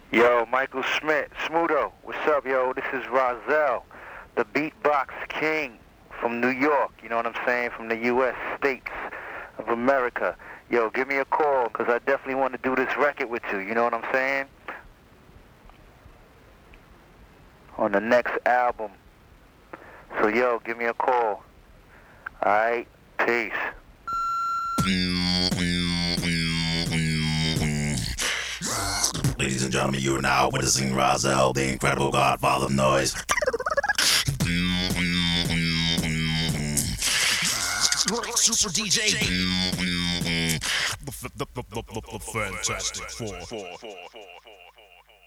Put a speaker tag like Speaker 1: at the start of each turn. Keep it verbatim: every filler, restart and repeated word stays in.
Speaker 1: Yo, Michael Schmidt, Smudo, what's up, yo? This is Rozelle, the beatbox king from New York, you know what I'm saying, from the U S States of America. Yo, give me a call, because I definitely want to do this record with you, you know what I'm saying? On the next album. So, yo, give me a call. Alright, peace.
Speaker 2: Ladies and gentlemen, you are now witnessing Rozelle, the incredible godfather of noise. Super D J.
Speaker 3: The, the, the, the, the, the Fantastic Four.